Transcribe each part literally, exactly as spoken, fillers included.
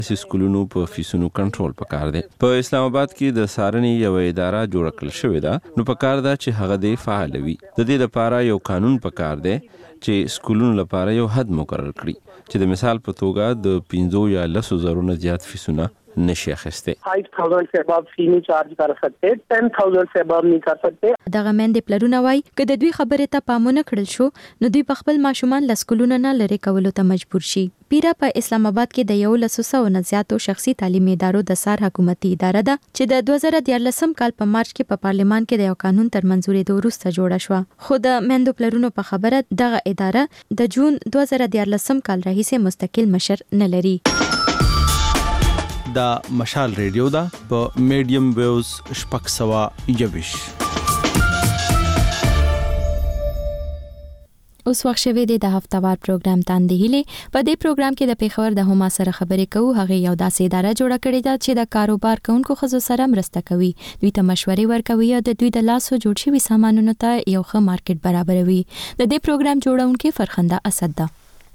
سکولونو په فیسونو کنټرول پکار دی. په اسلام آباد کې د سارنې یو اداره جوړ کړل شوې ده، نو پکار ده چې هغه د فعال وي. د دې لپاره یو قانون پکار دی چې سکولونو لپاره یو حد مقرر کړي چې د مثال په توګه د پنځو یا لسو زرو نه زیات فیسونه نشي اخیسته. पाँच हज़ार से above फी नहीं चार्ज कर सकते, दस हज़ार से above नहीं कर सकते. دغه مېندې پلرونه وای چې د دوی خبره ته پامونه کړل شو نو دوی په خپل ماشومان لسکولونه نه لری کولو ته مجبور شي. پیرا په اسلام آباد کې د یو لسو سو نه زیاتو شخصي تعلیمي ادارو د سار حکومتي اداره ده چې د دوه زره دیارلسم کال په مارچ کې په پارلیمان کې د یو قانون تر منځوري د وروسته جوړه شو. خو د مېندو پلرونو په خبره دغه اداره د جون دوه زره دیارلسم کال راهیسې مستقل مشر نه لري. دا مشال ریډیو دا په میډیم ویوز شپږ سوه یوویش. اوس وخت شوی دی د هفتهوار پروګرام تاندې هیله. په دې پروګرام کې د پیښور د هما سره خبرې کوو. هغه یو داسې اداره جوړه کړې ده چې د کاروبار کوونکو ښځو سره مرسته کوي، دوی ته مشورې ورکوي او د دوی د لاسو جوړ شوي سامانونو ته یو ښه مارکیټ برابروي. د دې پروګرام جوړونکې فرخنده اسد ده.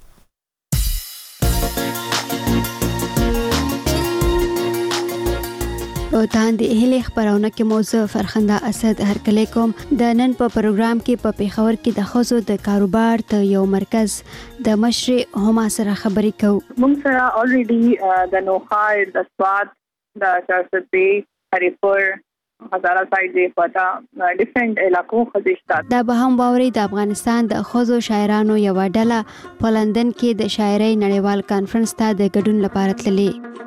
او تاندې هلي خبرونه کې موضوع فرخنده اسد هرکلی کوم. د نن په پروګرام کې په پیښور کې د ښځو د کاروبار ته یو مرکز د مشر هما سره خبرې کوو. موږ سره الریډي د نوخا، د سوات، د چارسدې، هریپور، هزاره سایډ دی پتا ډیفرنٹ علاقو خزشتا. دا به هم باوري د افغانستان د ښځو شاعرانو یو ډله په لندن کې د شاعرۍ نړیوال کانفرنس ته د ګډون لپاره تللې.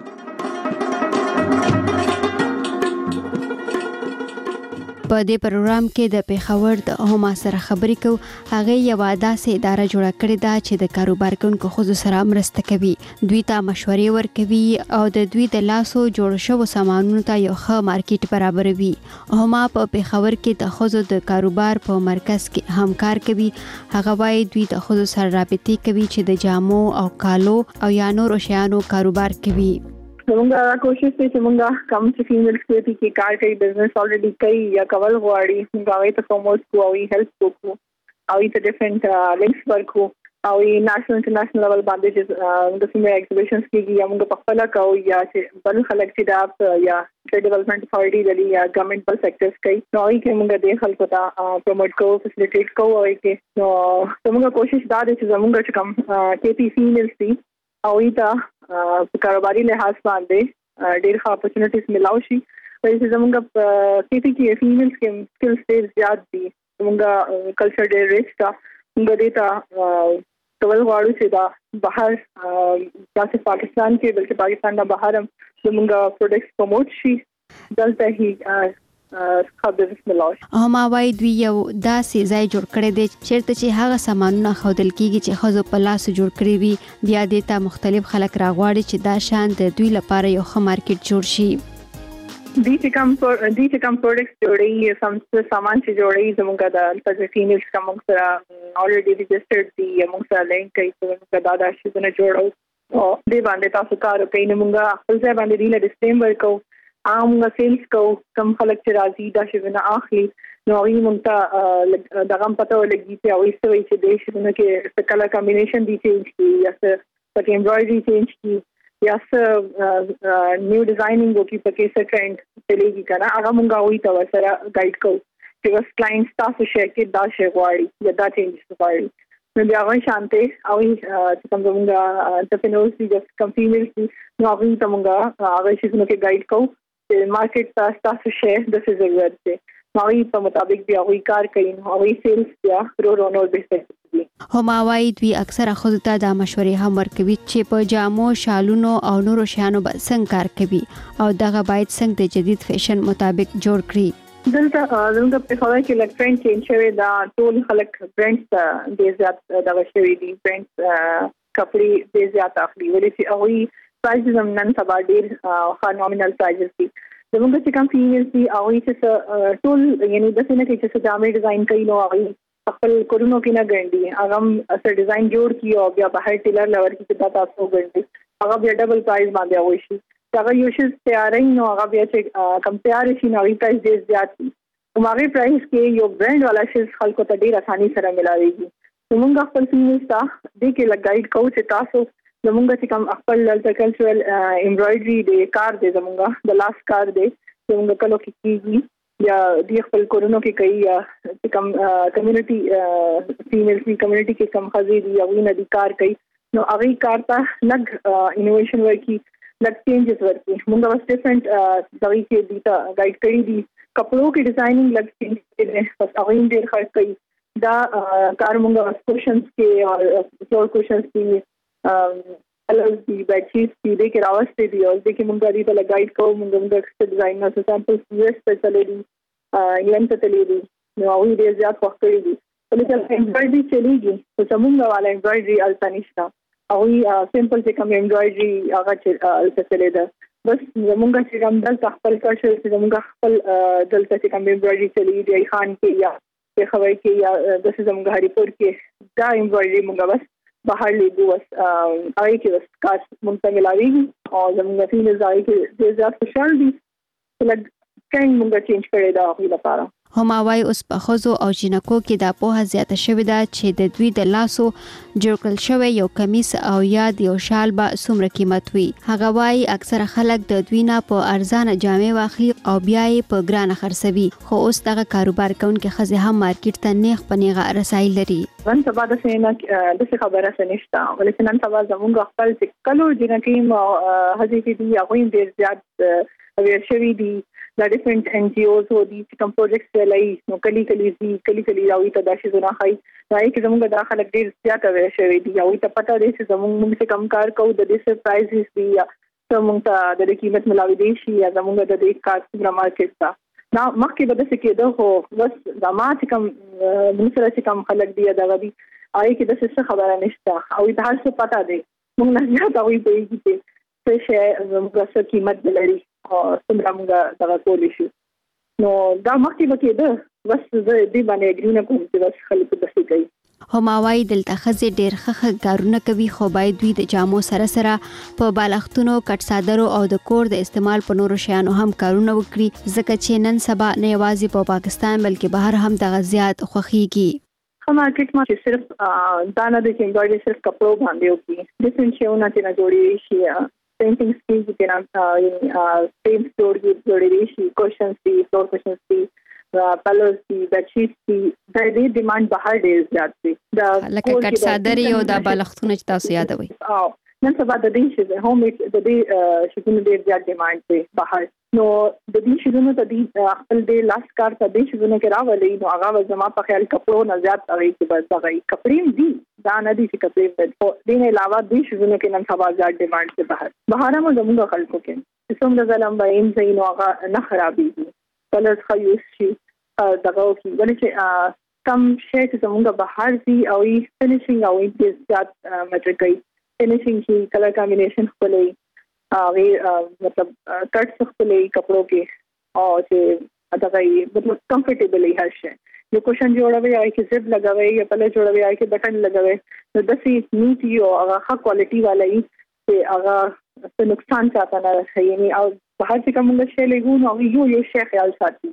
په دې پروګرام کې د پیښور د هما سره خبرې کوو. هغه یو داسې اداره جوړه کړې ده چې د کاروبار کوونکو ښځو سره مرسته کوي، دوی ته مشورې ورکوي او د دوی د لاسو جوړ شوو سامانونو ته یو ښه مارکیټ برابروي. هما په پیښور کې د ښځو د کاروبار په مرکز کې همکار کوي. هغه وايي دوی د ښځو سره رابطې کوي چې د جامو او کالو او یا نورو شیانو کاروبار کوي. موږ کوشش کوي چې موږ کم چې فیمیلز کې چې کار کوي، بزنس الریډي کوي یا کول غواړي، موږ هغه ته پروموټ کوو او هیلپ کوو او ته ډیفرنٹ لینکس ورکو او نېشنل انټرنیشنل لیول باندې چې د فیمیل ایگزیبیشنز کې یا موږ په خپل کوو یا چې بل خلک چې دا یا ټریډ ډیولپمنٹ اتھارټي د یا ګورنمنت بل سېکټرز کوي نو هغه کې موږ د خلکو ته پروموټ کوو، فیسیلیټیټ کوو. او کې نو موږ کوشش دا دي چې موږ چې کوم کې پی فیمیلز دي او ایته په کاروباري لحاظ باندې ډېر ښه اپورچونټیز ملاو شي. چې زموږ په کې کې فیمیلز کې سکلز ډېر زیات دي، زموږ کلچر ډېر ریچ ده. موږ دې ته کول غواړو چې دا بهر داسې پاکستان کې بلکې پاکستان نه بهر هم زموږ پروډکټس پروموټ شي. دلته هی هما وايي دوی یو داسې ځای جوړ کړی دی چیرته چې هغه سامانونه ښودل کیږي چې ښځو په لاس جوړ کړی وي. بیا دې ته مختلف خلک راغواړي چې دا شان د دوی لپاره یو ښه مارکیټ جوړ شي. دې چې کوم دې چې کوم پروډکټس جوړي، سم سامان چې جوړي، زموږ د فیمیلز کوم سره الریډي ريجسترډ دي، موږ سره لینک کوي چې دا دا شي نه جوړو او دې باندې تاسو کار کوي. نو موږ خپل ځای باندې ریل ډیسپلې ورکو، عام سیلز کو کم خلک چې راځي دا شي نه اخلي نو هغه مونږ ته دغه پته ولګي چې او ایسته وي چې د شنو کې څه کلر کمبینیشن دي چینج کی یا څه پکې امبرايډري چینج کی یا څه نیو ډیزاینینګ وکي پکې څه ټرند چلیږي کنه هغه مونږ وایي ته سره ګایډ کو چې بس کلاینټ تاسو شي کې دا شی غواړي یا دا چینج غواړي نو بیا غوښ شانته او چې کوم زموږ انټرپرینورز دي چې کوم فیمیلز دي نو هغه ته مونږ هغه شي نو کې ګایډ کو مارکیټ تاسو تاسو شي د څه ضرورت دی نوې په مطابق بیا وی کار کوي نو وی سیلز بیا رو رو نور به دي. هما وايي دوی اکثره خود ته د مشورې هم ورکوي چې په جامو، شالونو او نورو شیانو به څنګه کار کوي او دغه باید څنګه د جدید فیشن مطابق جوړ کړي. دلته زموږ په خبره کې لک ټرند چینج شوی دا ټول خلک برانډز د زیات دغه شوی دي، برانډز کپڑے د زیات اخلي ولې چې هغه پرایز هم نن سبا ډیر ښه نومینل پرایزز دي. زموږ چې کوم فیمیلز دي هغه چې ټول یعنی د څه نه کې چې جامې ډیزاین کوي نو هغه خپل کورونو کې نه ګڼي، هغه اصل ډیزاین جوړ کی او بیا بهر ټیلر لور کې دا تاسو ګڼي هغه بیا ډبل پرایز باندې وایي شي. هغه یو شی تیارې نو هغه بیا چې کمپیر شي نو هغه پرایز ډیر زیات دي. هغه پرایز کې یو برانډ والا شی خلکو ته ډیر اساني سره ملاويږي. موږ خپل فیمیلز ته دې کې لګایډ کوو چې تاسو زمونږ چې کوم خپل کلچرل امبرايډري د کار دی زمونږ د لاس کار دی زمونږ کلو کې کیږي یا د خپل کورونو کې کوي یا چې کوم کمیونټي فیمیل سی کمیونټي کې کوم خزي دي او نه دي کار کوي نو هغه کار ته لګ انوویشن ورکی لګ چینجز ورکی موږ واس ډیفرنٹ ځای کې دي تا گائیډ کړی دي کپړو کې ډیزاینینګ لګ چینج دي بس هغه ډیر خرڅ کوي دا کار موږ کوشنز کې او فلور کوشنز کې अलग दी बेडशीट दी दे के रावस्ते दी और दे के मुंगा दी तला गाइड को मुंगा मुंगा एक्स्ट्रा डिजाइनर से सैंपल्स यूएस पे चले दी इंग्लैंड पे चले दी नो वही दे ज्यादा पकड़ी दी तो जब एम्ब्रॉयडरी चलेगी तो चमुंगा वाला एम्ब्रॉयडरी अल्तानिशा और वही सिंपल से कम एम्ब्रॉयडरी आगा अल्ता चले दा बस मुंगा से कम दल तखपल कर से मुंगा खपल दल से कम एम्ब्रॉयडरी चली दी खान के या के खवाई के या दस मुंगा हरिपुर के दा एम्ब्रॉयडरी मुंगा बस बाहर ले दो बस आई के बस काश मुंगा मिलावेगी और जब मुंगा फीमेल आई के ज्यादा खुशहाल दी तो लग कहीं मुंगा चेंज करेगा अभी लपारा هماوای اوس په خوځو او جنکو کې د پوهه زیاته شوې ده چې د دوی د لاسو جوړ کړل شوی یو کمیس او یا د یو شال به څومره قیمت وي. هغه وایي اکثره خلک د دوی نه په ارزانه جامې واخلي او بیا یې په ګرانه خرڅوي خو اوس دغه کاروبار کوونکي ښځې هم مارکیټ ته نیغ په نیغه رسایي لري. نن سبا د سینا د څه خبره سنشتا ولې نن سبا زموږ خپل چې کلو جنکې مو هغه دي هغه ډیر زیات اویر شوی دي د ډیفرنٹ ان جی اوز او دي کوم پروجیکټس لای نو کلی کلی دي کلی کلی راوي ته داسې زونه خای راي کې زموږ د خلک ډیر زیات اویر شوی دي او ته پته دی چې زموږ موږ څه کم کار کوو د دې سرپرایزز دي یا زموږ ته د قیمت ملاوي دي شي یا زموږ د دې کار څخه مارکیټ تا نو مخکې به د څه کېده خو بس د ما چې کوم موږ سره چې کوم خلک دي دا غوي آی کې د څه خبره نشته او د هر څه پته دی موږ نه زیات اوی په کې څه شي زموږ څه قیمت لري او څنګه موږ دا کولای شو نو دا مخکې به کېده بس د دې باندې اګرینه کوم چې بس خلک د څه کوي هماوای دلته خزه ډیر خخ کارونه کوي خو باید دوی د جامو سره سره په بالښتونو کټ صادرو او د کور د استعمال په نورو شیانو هم کارونه وکړي ځکه چې نن سبا نه یوازې په پاکستان بلکې بهر هم د غزيات خوخيږي هم مارکیټ ما چې صرف دانه د امبرايډري صرف کپړو باندې وکړي ډیفرنٹ شیونه چې نه جوړي شي पेंटिंग स्किल्स के नाम फ्रेम स्टोर की जोड़ी शी क्वेश्चंस थी फ्लोर क्वेश्चंस थी पलोस थी बेडशीट थी د دې ډیماند بهر ډیر زیات دی دا لکه کټ صادري او د بالښتونه چې تاسو یادوي او نن سبا د دې شي هوم میډ د دې شګونو ډیر زیات ډیماند دی بهر نو د دې شګونو ته د خپل د لاس کار ته د شګونو کې راولې نو هغه زما په خیال کپړو نه زیات اوي چې بس هغه کپړې دي دا نه دي چې کپړې په دې علاوه د شګونو کې نن سبا زیات ډیماند دی بهر بهر هم زموږ خلکو کې څومره ځلم به ان زینو هغه نه خرابېږي کلرز خو یوز شي دغه کې ولې چې کم شی چې زموږ بهر دي او یې فینیشینګ او یې زیات مټریکای فینیشینګ کی کلر کمبینیشن خپلې هغه مطلب کټ خپلې کپړو کې او چې دغه مطلب کمفورټیبل هر شي یو کوشن جوړوي یا کې زب لګوي یا پله جوړوي یا کې بٹن لګوي نو دسي نیټ یو هغه ښه کوالټي والا یې چې هغه څه نقصان چاته نه رسي یعنی او په هر څه کوم شی لګو نو یو یو شی خیال ساتي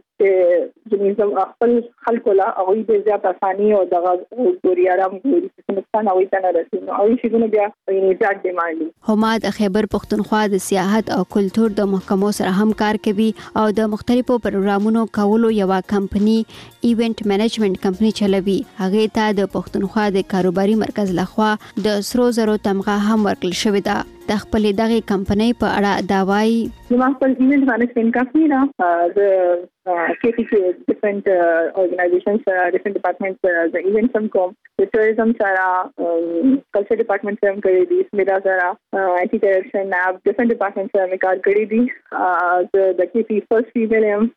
چې زموږ خپل خلکو لا او دې زیات اساني او دغه ګوري آرام ګوري چې نقصان او ته نه رسي نو او شي ګونه بیا یعنی زیات ډیماند هما د خیبر پښتونخوا د سیاحت او کلچر د محکمو سره هم کار کوي او د مختلفو پروګرامونو کولو یو کمپنی ایونت منیجمنت کمپنی چلوي هغه ته د پښتونخوا د کاروباري مرکز لخوا د سرو زرو تمغه هم ورکړل شوې ده د خپل دغه کمپنی په اړه دا وایي زما خپل ایونت مینجمنت کمپنی دا د کے پی کے ډیفرنٹ آرګنایزیشنز ډیفرنٹ ډپارټمنټس د ایونټ سم کوم د ټوریزم سره کلچر ډپارټمنټ سره کوي دي میرا سره آئی ٹی ډایریکشن اپ ډیفرنٹ ډپارټمنټ سره کار کوي دي د کے پی فرست فیمیل ایم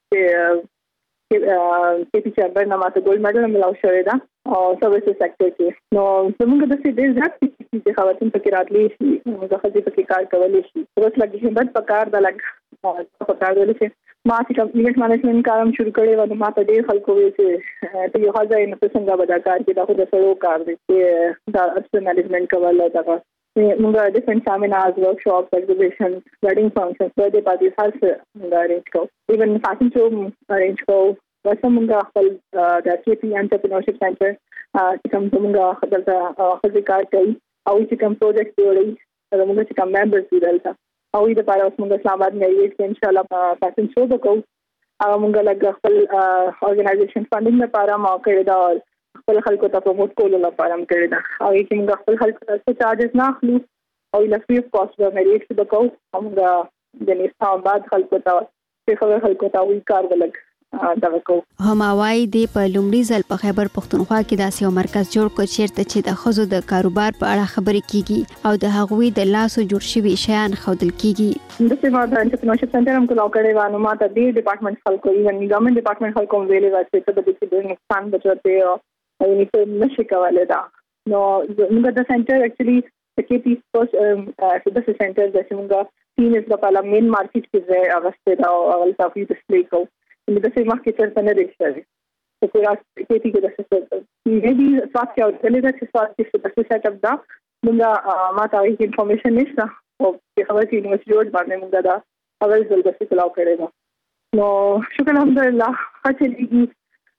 کې پی چیمبر نامه ته ګولډ میډل ملاو شوی دا او سرویس سېکټر کې نو زموږ د څه ډیر زیات چې خواتین پکې راتلي شي موږ خځې پکې کار کولای شي اوس لګي چې بد پکار د لګ پکار ولې چې ما چې ایونت مینجمنت کارم شروع کړی و نو ما ته ډیر خلکو وی چې ته یو ځای نه څنګه ودا کار کې دا خو د سړو کار دی چې دا ارس مینجمنت کول دا موږ ډیفرنٹ سیمینارز ورکشاپس ایگزیبیشنز ویډینګ فنکشنز برډے پارټیز هر څه موږ ارینج کوو ایون فیشن شو ارینج کوو واسه موږ خپل د کے پی انټرپرینورشپ سنټر چې کوم موږ خپل د خپل کار کوي او چې کوم پروجیکټ جوړي موږ چې کوم ممبرز دي دلته او د پاره اوس موږ اسلام آباد مې یې ان شاء الله پاتین شو وکړو هغه موږ لږ خپل اورګنایزیشن فاندینګ لپاره ما کړی دا خپل خلکو ته پروموټ کولو لپاره هم کړی دا او چې موږ خپل خلکو ته چارجز نه اخلو او له فری اف کاست به مې ریټ وکړو موږ د اسلام آباد خلکو ته چې خبر خلکو ته وی کار ولګ دا وکړو هماوای دی په لومړي ځل په خیبر پښتونخوا کې داسې یو مرکز جوړ کړ چیرته چې د خزو د کاروبار په اړه خبرې کیږي او د هغوی د لاسو جوړ شوي شیان ښودل کیږي د سیمه د انټرپرینورشپ سنټر هم کولاو کړی و نو ماته د ډپارټمنټ خلکو ایون ګورنمنت ډپارټمنټ خلکو ویلې واسطه ته د دې نقصان بچوته او یې په نشي کولای دا نو موږ د سنټر اکچولی د کې پی فرست د سنټر د څنګه تینس د پالا مین مارکیټ کې ځای اغسته دا او اول تاسو ډسپلی کو د دې مارکیټ څخه نه دیشته چې پورا کې پی کې د څه څه دې سات کې او دلته د سات کې د څه سیټ اپ دا موږ ماته هیڅ انفارمیشن نشته او په خبره کې نو چې باندې موږ دا اول ځل د څه کولاو کړی نو شکر الحمدلله چې دې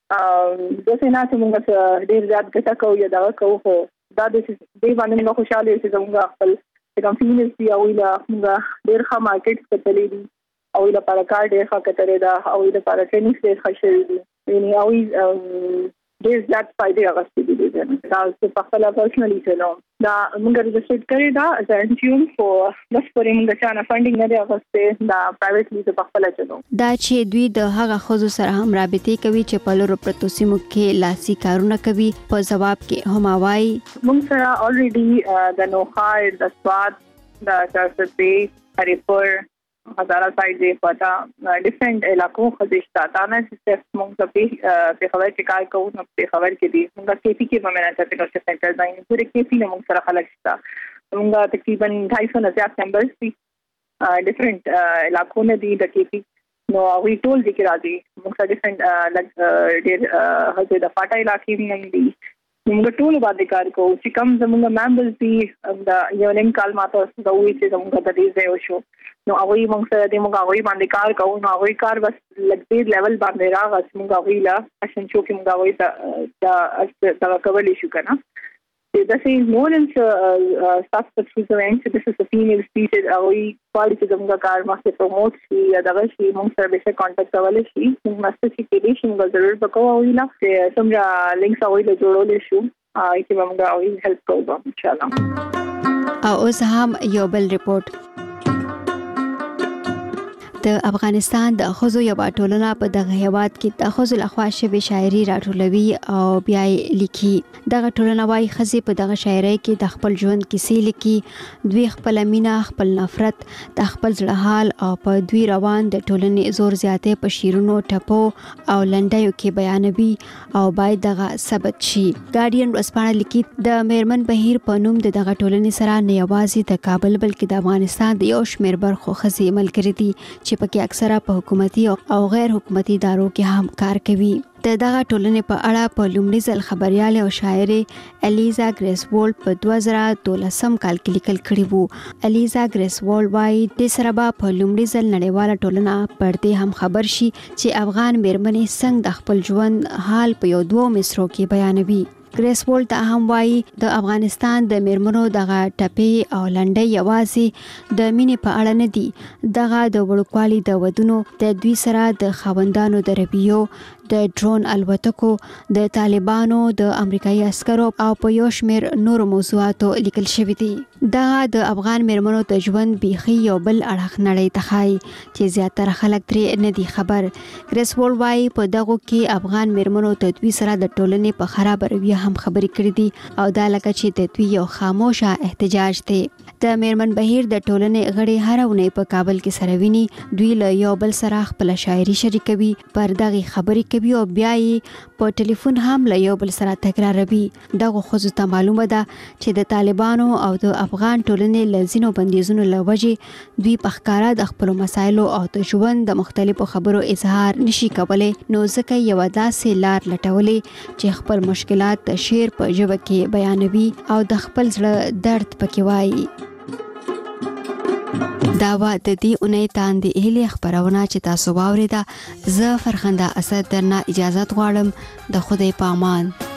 د سینا چې موږ ډېر زیات ګټه کوو یا دا کوو دا د دې باندې موږ خوشاله یو چې موږ خپل کمپنیز دی او لا موږ ډېر ښه مارکیټ ته تللی دي او له لپاره کار ډېر ښه کتره دا او له لپاره ټریننګ ډېر ښه شوی دي یعنی او ډېر زیات فائدې راغستې دي دا چې په خپل پرسنلی چلو دا موږ رجسټر کړی دا از انټیوم فو بس پرې موږ چانه فاندینګ نه دی راغستې دا پرایویټلی په خپل چلو دا چې دوی د هغه خزو سره هم رابطې کوي چې په لورو پرتو سیمو کې لاسي کارونه کوي په جواب کې هماوای موږ سره الریډي د نوخای د سواد د چارسپې هریپور هزاره سایډ دی پتا ډیفرنٹ علاقو خدشتا تا نه صرف موږ په په خبر کې کار کوو نو په خبر کې دي موږ کې پی کې به نه چاته نو سنټر ځای پورې کې پی نه موږ سره خلک شتا موږ تقریبا ढाई सौ نه زیات ممبرز دي ډیفرنٹ علاقو نه دي د کې پی نو وی ټول ذکر راځي موږ سره ډیفرنٹ لګ ډېر هغه د فاټا علاقې نه دي موږ ټول باندې کار کوو چې کوم زموږ ممبرز دي دا یو لینک کال ماته دا وی چې زموږ د دې ځای شو نو هغه موږ سره د موږ هغه باندې کار کوو نو هغه کار بس لګ لیول باندې راغس موږ هغه لا عشان شو کې موږ هغه دا دا کولې شو کنه دا سي مور ان سټاف سپورټس چې د سفینل سپیچ او کوالټي زموږ کار مخه پروموټ شي یا دغه شي موږ سره به کانټیکټ کولای شي موږ مستې چې کې دي موږ ضرور وکړو او لا چې څومره لینکس او له جوړول شو چې موږ او هیلپ کوو ان شاء الله او اوس هم یو بل ریپورت د افغانستان د خزو یو ټولنه په دغه هیواد کې د خزو لخوا شوی شاعري راټولوي او بیا لیکي دغه ټولنه وايي خزي په دغه شاعري کې د خپل ژوند کیسې لیکي دوی خپل مینا خپل نفرت د خپل ځړه حال او په دوی روان د ټولنې زور زیاتې په شیرونو ټپو او لنډیو کې بیانوي او باید دغه ثبت شي ګارډین ورسپانه لیکي د میرمن بهیر په نوم دغه ټولنې سره نه یوازې د کابل بلکې د افغانستان د یو شمېر برخو خزي ملګری دي چې پکې اکثره په حکومتي او غیر حکومتي ادارو کې هم کار کوي د دغه ټولنې په اړه په لومړي ځل خبريال او شاعر الیزا ګریسوولډ په دوه زره دولسم کال کې لیکل کړي وو الیزا ګریسوولډ وايي د سربا په لومړي ځل نړیواله ټولنه پردې هم خبر شي چې افغان میرمنې څنګه د خپل ژوند حال په یو دوه مصرو کې بیانوي ګریسوولډ ته هم وايي د افغانستان د میرمنو دغه ټپې او لنډۍ یوازې د مینې په اړه نه دي دغه د وړوکوالي د ودونو د دوی سره د خاوندانو د ربیو د ډرون الوتکو د طالبانو د امریکایي عسکرو او په یو شمېر نورو موضوعاتو لیکل شوی دي دا د افغان میرمنو د ژوند بیخي یو بل اړخ نړۍ ته ښایي چې زیاتره خلک ترې نه دي خبر ګریسوولډ وايي په دغو کې افغان میرمنو د دوی سره د ټولنې په خراب رویه هم خبرې کړې دي او دا لکه چې د دوی یو خاموشه احتجاج دی د میرمن بهیر د ټولنې غړي هر ونې په کابل کې سره ویني دوی له یو بل سره خپل شاعري شریکوي پر دغه خبرې کوي او بیا یې په ټلیفون هم له یو بل سره تکراروي دغه خو ته معلومه ده چې د طالبانو او د افغان ټولنې له ځینو بندیزونو له وجې دوی په ښکاره د خپلو مسایلو او د ژوند د مختلفو خبرو اظهار نشي کولی نو ځکه یوه داسې لار لټولې چې خپل مشکلات د شعر په ژبه کې بیانوي او د خپل زړه درد پکې وایي دا و د دې اونۍ تاندې هیلې خبرونه چې تاسو واورېده زه فرخنده اسد درنه اجازت غواړم د خدای په امان